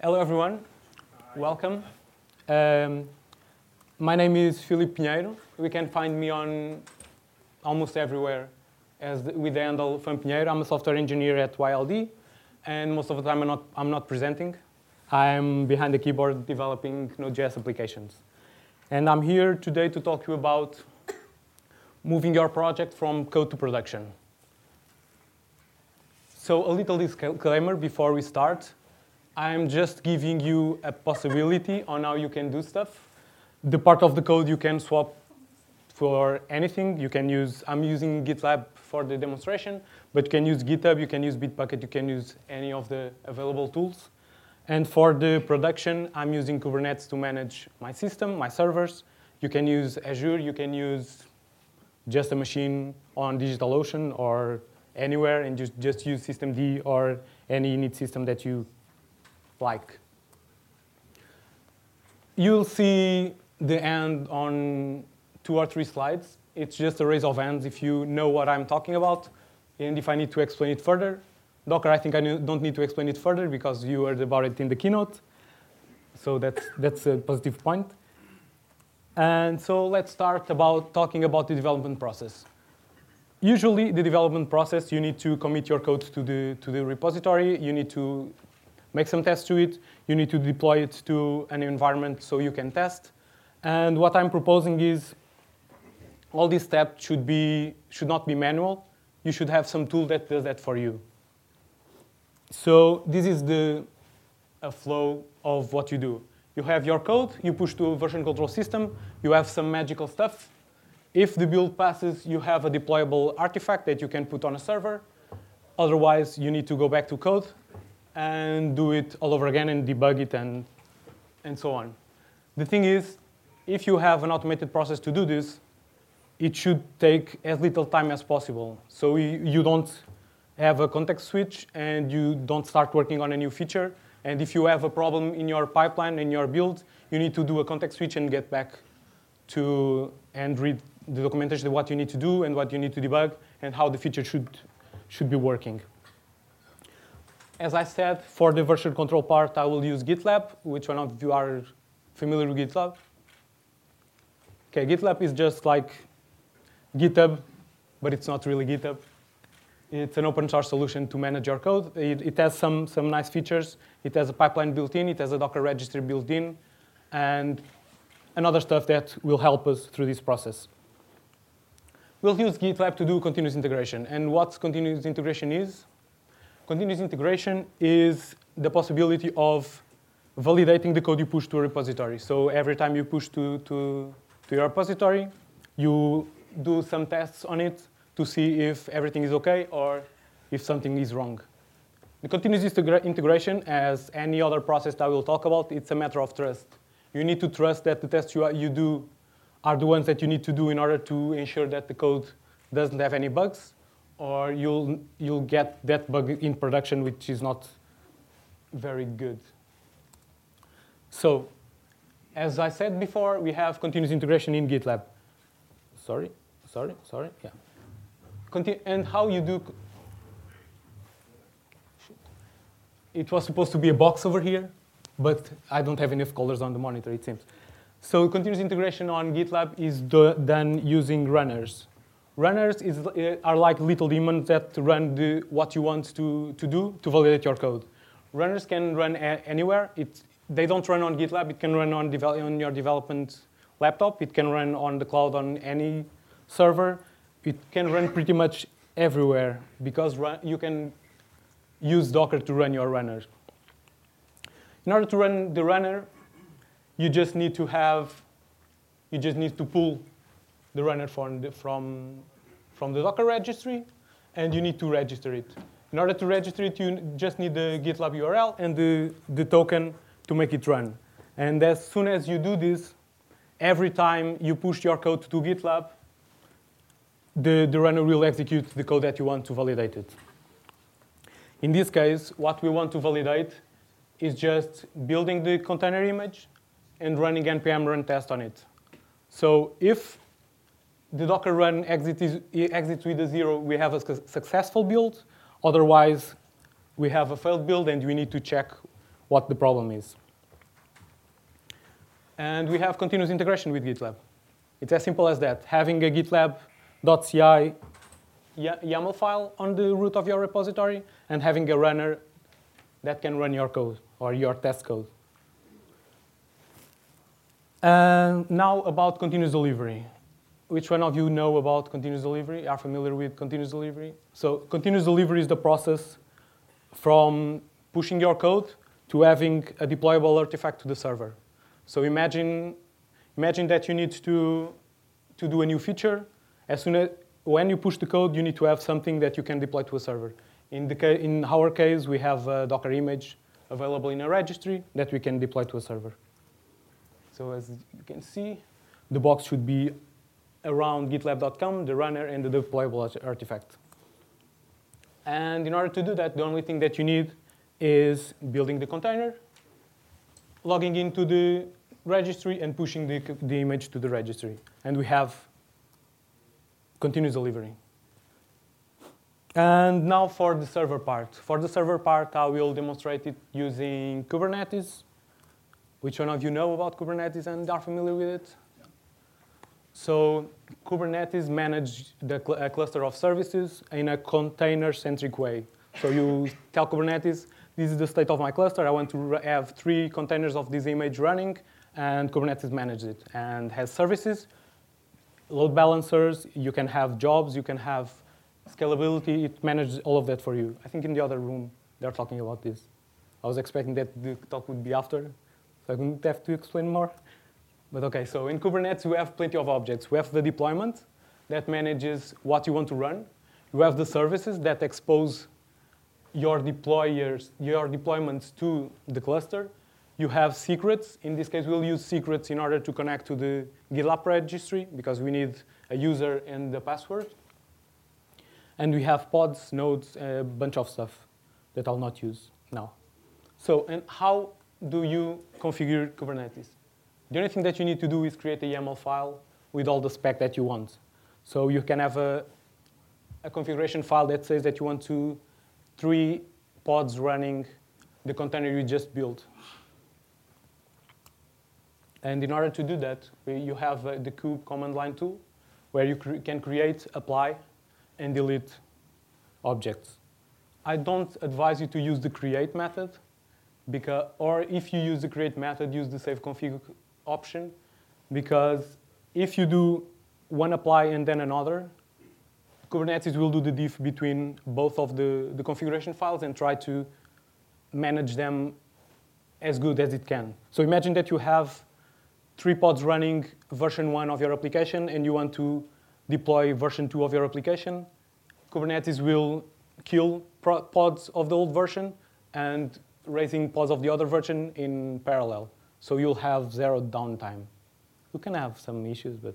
Hello, everyone. Welcome. My name is Filipe Pinheiro. You can find me on almost everywhere with the handle Fan Pinheiro. I'm a software engineer at YLD, and most of the time I'm not presenting. I'm behind the keyboard developing Node.js applications. And I'm here today to talk to you about moving your project from code to production. So a little disclaimer before we start. I'm just giving you a possibility on how you can do stuff. The part of the code you can swap for anything. I'm using GitLab for the demonstration, but you can use GitHub, you can use Bitbucket, you can use any of the available tools. And for the production, I'm using Kubernetes to manage my system, my servers. You can use Azure, you can use just a machine on DigitalOcean or anywhere and just use systemd or any init system that you like. You'll see the end on 2 or 3 slides. It's just a raise of hands if you know what I'm talking about and if I need to explain it further. Docker, I think I don't need to explain it further because you heard about it in the keynote. So that's a positive point. And so let's start talking about the development process. Usually, the development process, you need to commit your code to the repository. You need to make some tests to it. You need to deploy it to an environment so you can test. And what I'm proposing is all these steps should not be manual. You should have some tool that does that for you. So this is a flow of what you do. You have your code. You push to a version control system. You have some magical stuff. If the build passes, you have a deployable artifact that you can put on a server. Otherwise, you need to go back to code and do it all over again and debug it and so on. The thing is, if you have an automated process to do this, it should take as little time as possible. So you don't have a context switch and you don't start working on a new feature. And if you have a problem in your pipeline, in your build, you need to do a context switch and get back to and read the documentation of what you need to do and what you need to debug and how the feature should be working. As I said, for the version control part, I will use GitLab. Which one of you are familiar with GitLab? Okay, GitLab is just like GitHub, but it's not really GitHub. It's an open source solution to manage your code. It has some nice features. It has a pipeline built in. It has a Docker registry built in, and other stuff that will help us through this process. We'll use GitLab to do continuous integration. And what continuous integration is? Continuous integration is the possibility of validating the code you push to a repository. So every time you push to your repository, you do some tests on it to see if everything is OK or if something is wrong. The continuous integration, as any other process that I will talk about, it's a matter of trust. You need to trust that the tests you do are the ones that you need to do in order to ensure that the code doesn't have any bugs, or you'll get that bug in production, which is not very good. So, as I said before, we have continuous integration in GitLab. Sorry, yeah. And how you do... It was supposed to be a box over here, but I don't have enough colors on the monitor, it seems. So continuous integration on GitLab is done using runners. Runners are like little demons that run what you want to do to validate your code. Runners can run anywhere. They don't run on GitLab. It can run on your development laptop. It can run on the cloud on any server. It can run pretty much everywhere because you can use Docker to run your runner. In order to run the runner, you just need to pull the runner from the Docker registry, and you need to register it. In order to register it, you just need the GitLab URL and the token to make it run. And as soon as you do this, every time you push your code to GitLab, the runner will execute the code that you want to validate it. In this case, what we want to validate is just building the container image and running npm run test on it. So if the Docker run exits with a 0, we have a successful build. Otherwise, we have a failed build, and we need to check what the problem is. And we have continuous integration with GitLab. It's as simple as that. Having a GitLab.ci YAML file on the root of your repository and having a runner that can run your code or your test code. And now about continuous delivery. Which one of you know about continuous delivery? Are familiar with continuous delivery? So continuous delivery is the process from pushing your code to having a deployable artifact to the server. So imagine that you need to do a new feature. When you push the code, you need to have something that you can deploy to a server. In our case, we have a Docker image available in a registry that we can deploy to a server. So as you can see, the box should be around gitlab.com, the runner, and the deployable artifact. And in order to do that, the only thing that you need is building the container, logging into the registry, and pushing the image to the registry. And we have continuous delivery. And now for the server part. For the server part, I will demonstrate it using Kubernetes. Which one of you know about Kubernetes and are familiar with it? So Kubernetes manages a cluster of services in a container-centric way. So you tell Kubernetes, this is the state of my cluster. I want to have 3 containers of this image running, and Kubernetes manages it and has services, load balancers. You can have jobs. You can have scalability. It manages all of that for you. I think in the other room, they're talking about this. I was expecting that the talk would be after, so I wouldn't have to explain more. But OK, so in Kubernetes, we have plenty of objects. We have the deployment that manages what you want to run. You have the services that expose your deployments to the cluster. You have secrets. In this case, we'll use secrets in order to connect to the GitLab registry, because we need a user and the password. And we have pods, nodes, a bunch of stuff that I'll not use now. So, and how do you configure Kubernetes? The only thing that you need to do is create a YAML file with all the spec that you want. So you can have a configuration file that says that you want 3 pods running the container you just built. And in order to do that, you have the kube command line tool, where you can create, apply, and delete objects. I don't advise you to use the create method, or if you use the create method, use the save config option, because if you do one apply and then another, Kubernetes will do the diff between both of the configuration files and try to manage them as good as it can. So imagine that you have 3 pods running version 1 of your application, and you want to deploy version 2 of your application. Kubernetes will kill pods of the old version and raising pods of the other version in parallel. So you'll have 0 downtime. You can have some issues, but.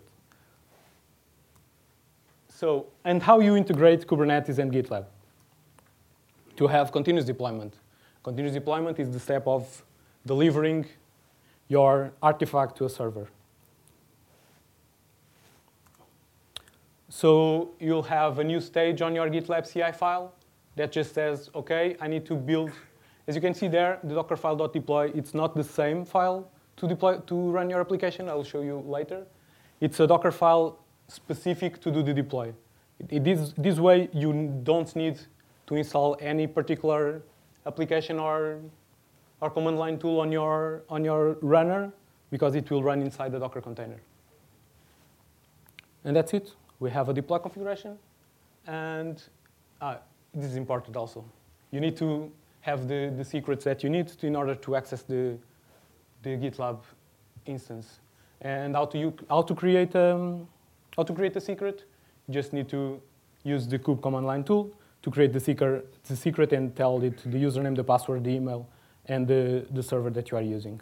So, and how you integrate Kubernetes and GitLab to have continuous deployment. Continuous deployment is the step of delivering your artifact to a server. So you'll have a new stage on your GitLab CI file that just says, OK, I need to build. As you can see there, the dockerfile.deploy, it's not the same file to run your application. I'll show you later. It's a Docker file specific to do the deploy. This way, you don't need to install any particular application or command line tool on your runner, because it will run inside the Docker container. And that's it. We have a deploy configuration. And this is important also. You need to have the secrets that you need in order to access the GitLab instance. And how to create a secret? You just need to use the kube command line tool to create the secret and tell it the username, the password, the email, and the server that you are using.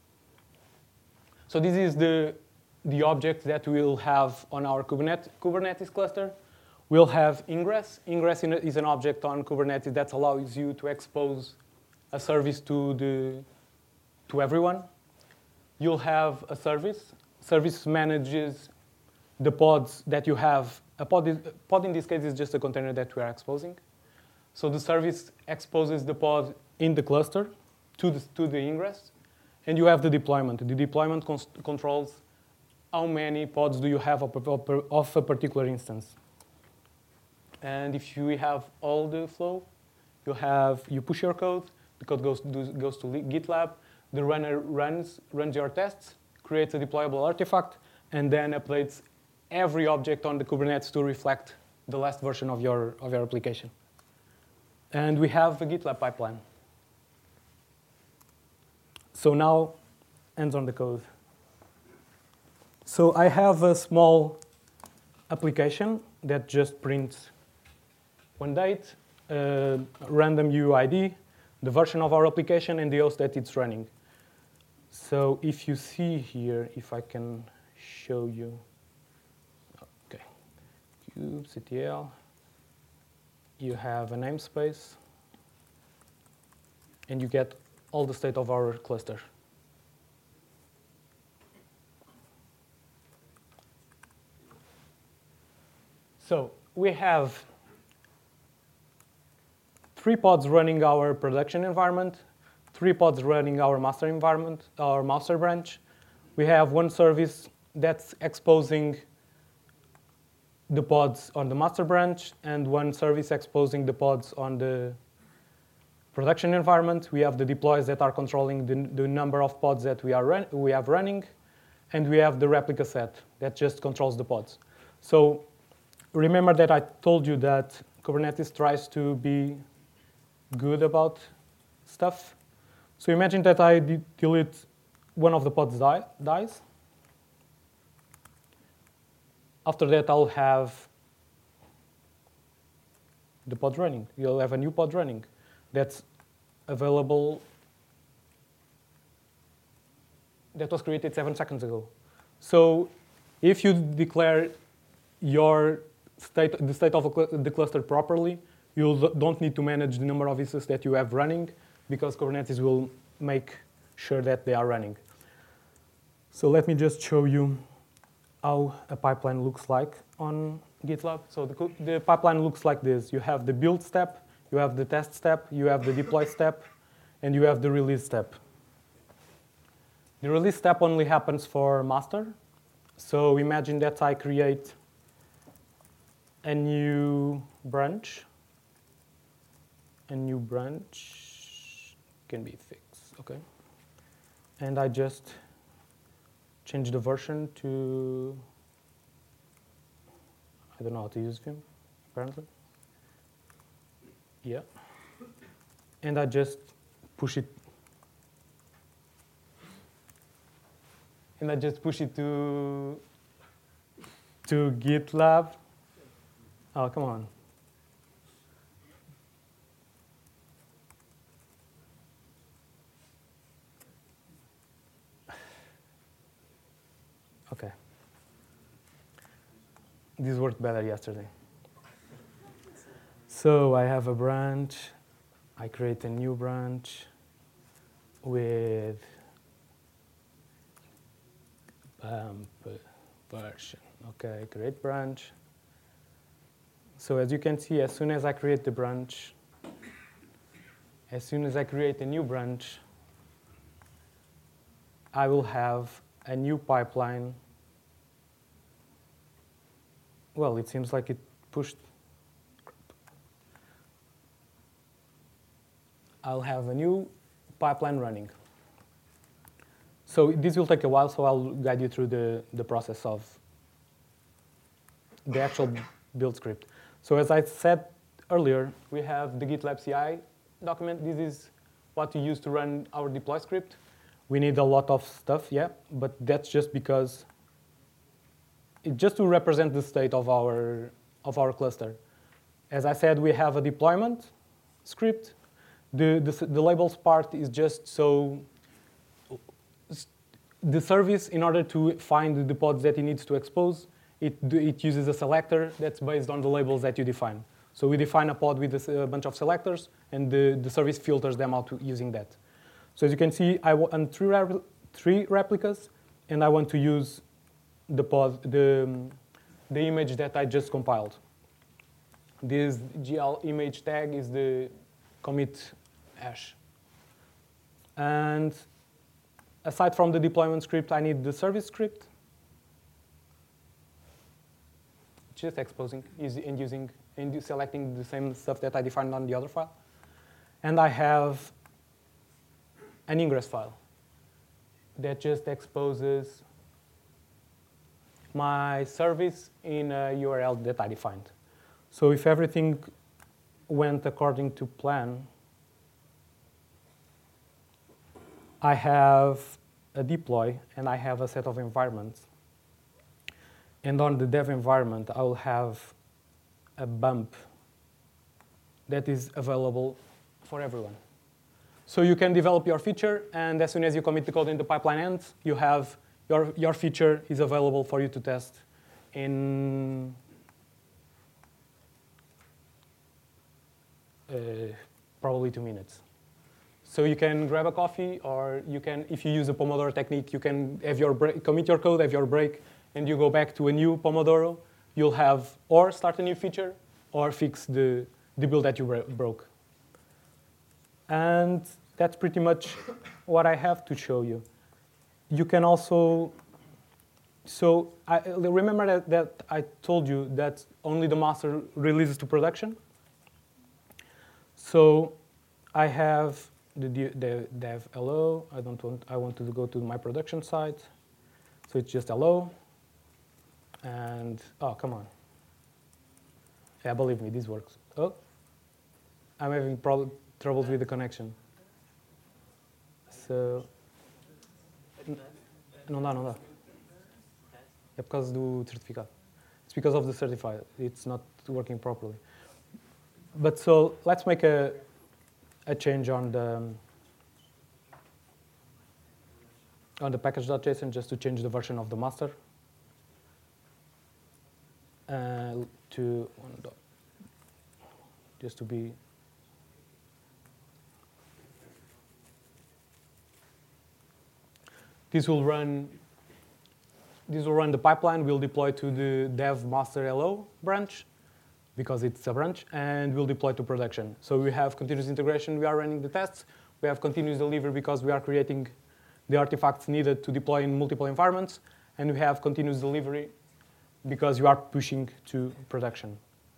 So this is the object that we'll have on our Kubernetes cluster. We'll have ingress. Ingress is an object on Kubernetes that allows you to expose a service to everyone. You'll have a service. Service manages the pods that you have. A pod in this case is just a container that we are exposing. So the service exposes the pod in the cluster. to the ingress, and you have the deployment. The deployment controls how many pods do you have of a particular instance. And if you have all the flow, you push your code, the code goes to GitLab, the runner runs your tests, creates a deployable artifact, and then updates every object on the Kubernetes to reflect the last version of your application. And we have a GitLab pipeline. So now, hands on the code. So I have a small application that just prints one date, random UID, the version of our application, and the host that it's running. So if you see here, if I can show you, okay, kubectl, you have a namespace, and you get all the state of our cluster. So we have 3 pods running our production environment, 3 pods running our master environment, our master branch. We have 1 service that's exposing the pods on the master branch, and 1 service exposing the pods on the production environment. We have the deploys that are controlling the number of pods that we have running, and we have the replica set that just controls the pods. So remember that I told you that Kubernetes tries to be good about stuff. So imagine that I delete one of the pods dies. After that, I'll have the pod running. You'll have a new pod running that's available, that was created 7 seconds ago. So if you declare the state of the cluster properly, you don't need to manage the number of instances that you have running, because Kubernetes will make sure that they are running. So let me just show you how a pipeline looks like on GitLab. So the pipeline looks like this. You have the build step, you have the test step, you have the deploy step, and you have the release step. The release step only happens for master. So imagine that I create a new branch. A new branch can be fixed, okay? And I just change the version to, I don't know how to use Vim, apparently. Yeah. And I just push it. And I just push it to GitLab. Oh, come on. Okay. This worked better yesterday. So I have a branch. I create a new branch with bump version. Okay, create branch. So as you can see, as soon as I create the branch, as soon as I create a new branch, I will have a new pipeline. Well, it seems like it pushed. I'll have a new pipeline running. So this will take a while, so I'll guide you through the process of the actual build script. So as I said earlier, we have the GitLab CI document. This is what we use to run our deploy script. We need a lot of stuff, yeah, but that's just because just to represent the state of our cluster. As I said, we have a deployment script. The labels part is just so the service, in order to find the pods that it needs to expose, it uses a selector that's based on the labels that you define. So we define a pod with a bunch of selectors, and the service filters them out using that. So as you can see, I want 3 replicas, and I want to use the pod, the image that I just compiled. This GL image tag is the commit hash. And aside from the deployment script, I need the service script. Just exposing and selecting the same stuff that I defined on the other file. And I have an ingress file that just exposes my service in a URL that I defined. So if everything went according to plan, I have a deploy and I have a set of environments. And on the dev environment, I will have a bump that is available for everyone. So you can develop your feature, and as soon as you commit the code in the pipeline end, you have your feature is available for you to test in probably 2 minutes. So you can grab a coffee, or you can, if you use a Pomodoro technique, you can have your break, commit your code, have your break, and you go back to a new Pomodoro. You'll have or start a new feature or fix the build that you broke. And that's pretty much what I have to show you. You can also, so remember that I told you that only the master releases to production. So I have the dev hello. I want to go to my production site. So it's just hello. And, oh, come on. Yeah, believe me, this works. Oh, I'm having troubles with the connection. So, não dá. É por causa do certificado. It's because of the certified. It's not working properly. But so, let's make a change on the package.json just to change the version of the master. To one, just to be this will run the pipeline. We'll deploy to the dev master hello branch because it's a branch, and we'll deploy to production. So we have continuous integration. We are running the tests. We have continuous delivery because we are creating the artifacts needed to deploy in multiple environments, and we have continuous delivery because you are pushing to production.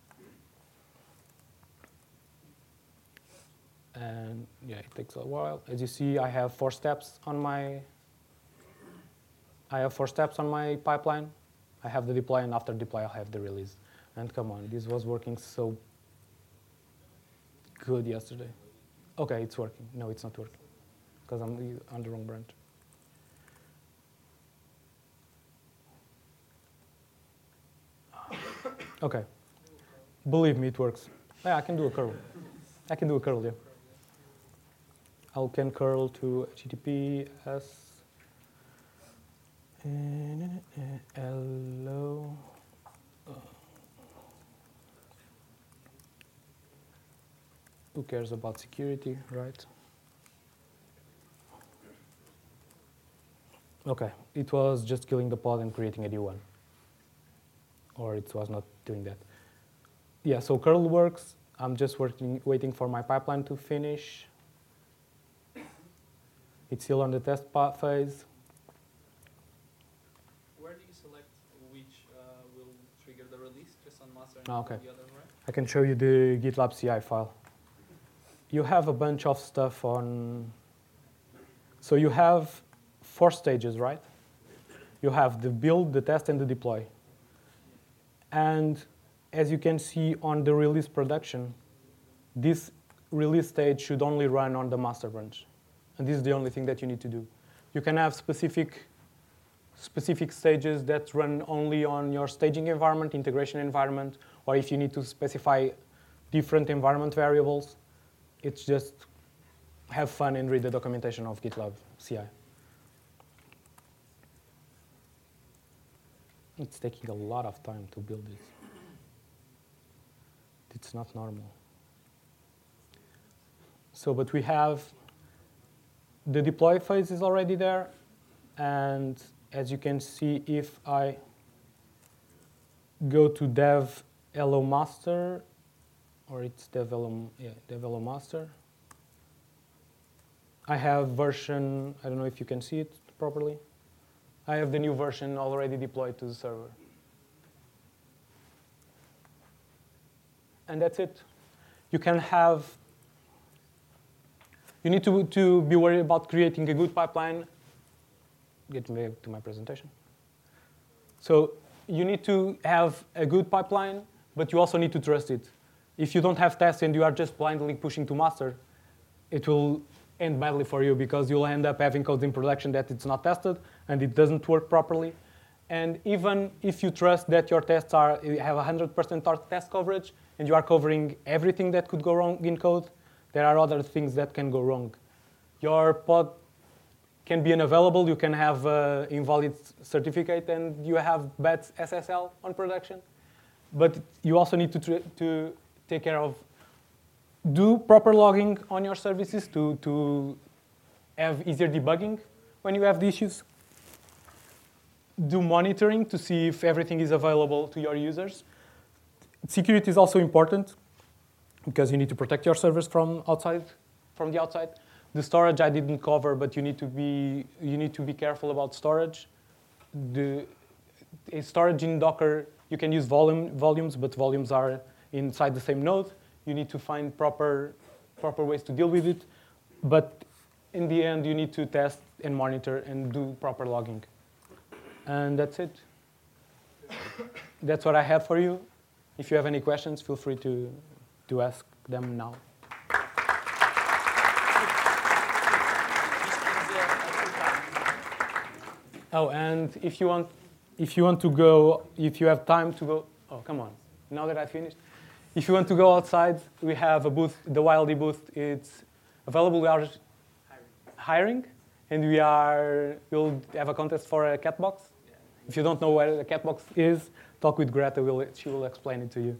And yeah, it takes a while. As you see, I have 4 steps on my pipeline. I have the deploy, and after deploy, I have the release. And come on, this was working so good yesterday. Okay, it's working. No, it's not working because I'm on the wrong branch. Okay. Believe me, it works. Yeah, I can do a curl. Yeah. I can curl to HTTPS. Hello. Who cares about security, right? Okay, it was just killing the pod and creating a new one. Or it was not doing that. Yeah, so curl works. I'm just waiting for my pipeline to finish. It's still on the test phase. Where do you select which will trigger the release? Just on master and okay. the other, right? I can show you the GitLab CI file. You have a bunch of stuff on. So you have 4 stages, right? You have the build, the test, and the deploy. And as you can see on the release production, this release stage should only run on the master branch. And this is the only thing that you need to do. You can have specific stages that run only on your staging environment, integration environment, or if you need to specify different environment variables, it's just have fun and read the documentation of GitLab CI. It's taking a lot of time to build this. It's not normal. So, but we have the deploy phase is already there. And as you can see, if I go to dev hello master, or it's dev hello master. I have version, I don't know if you can see it properly. I have the new version already deployed to the server. And that's it. You can have, you need to be worried about creating a good pipeline. Getting back to my presentation. So you need to have a good pipeline, but you also need to trust it. If you don't have tests and you are just blindly pushing to master, it will end badly for you because you'll end up having code in production that it's not tested and it doesn't work properly. And even if you trust that your tests have 100% test coverage and you are covering everything that could go wrong in code, there are other things that can go wrong. Your pod can be unavailable, you can have an invalid certificate, and you have bad SSL on production. But you also need to take care of, do proper logging on your services to have easier debugging when you have the issues. Do monitoring to see if everything is available to your users. Security is also important because you need to protect your servers from the outside. The storage I didn't cover, but you need to be careful about storage. The storage in Docker, you can use volumes, but volumes are inside the same node. You need to find proper ways to deal with it. But in the end, you need to test and monitor and do proper logging. And that's it. That's what I have for you. If you have any questions, feel free to ask them now. Oh, and if you have time to go, oh, come on, now that I finished. If you want to go outside, we have a booth, the Wildy booth. It's available. We are hiring, and we'll have a contest for a cat box. Yeah. If you don't know where the cat box is, talk with Greta. She will explain it to you.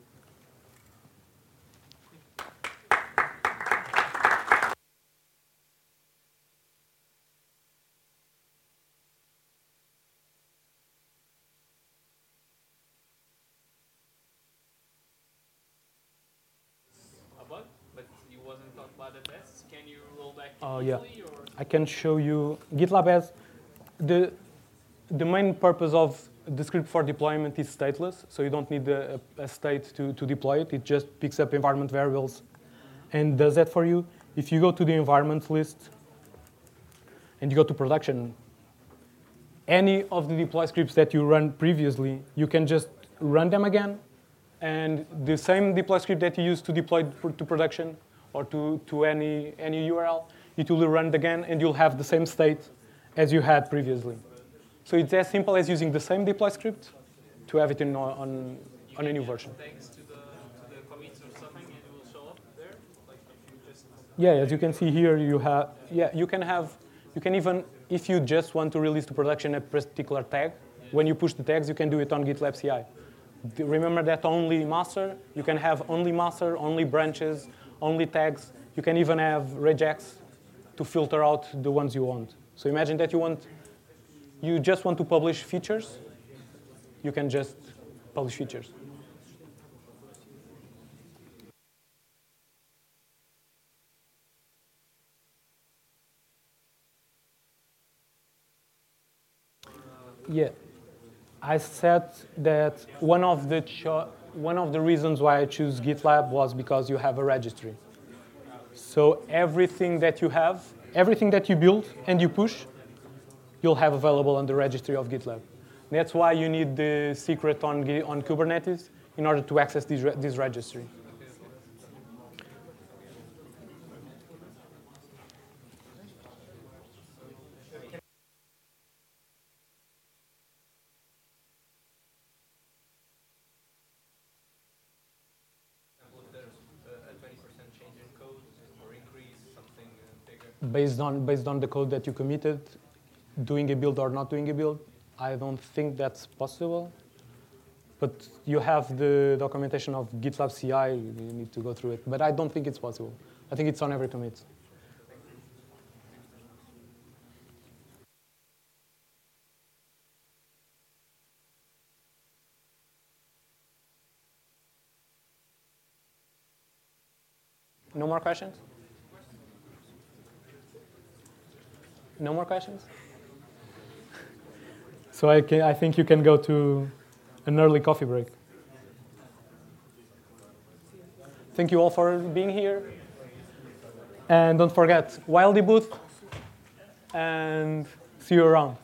Yeah, I can show you. GitLab has the main purpose of the script for deployment is stateless, so you don't need a state to deploy it. It just picks up environment variables and does that for you. If you go to the environment list and you go to production, any of the deploy scripts that you run previously, you can just run them again, and the same deploy script that you used to deploy to production or to any URL, it will run it again, and you'll have the same state as you had previously. So it's as simple as using the same deploy script to have it on a new version. Thanks to the commits or something, and it will show up there. Like if you just. Yeah, as you can see here, you have. Yeah, you can even, if you just want to release to production a particular tag, when you push the tags, you can do it on GitLab CI. Remember that only master. You can have only master, only branches, only tags. You can even have regex to filter out the ones you want. So imagine that you just want to publish features. You can just publish features. Yeah, I said that one of the reasons why I choose GitLab was because you have a registry. So everything that you build and you push, you'll have available on the registry of GitLab. That's why you need the secret on Kubernetes in order to access this registry. Based on the code that you committed, doing a build or not doing a build, I don't think that's possible. But you have the documentation of GitLab CI, you need to go through it. But I don't think it's possible. I think it's on every commit. No more questions? No more questions? So I think you can go to an early coffee break. Thank you all for being here. And don't forget, Wildy booth, and see you around.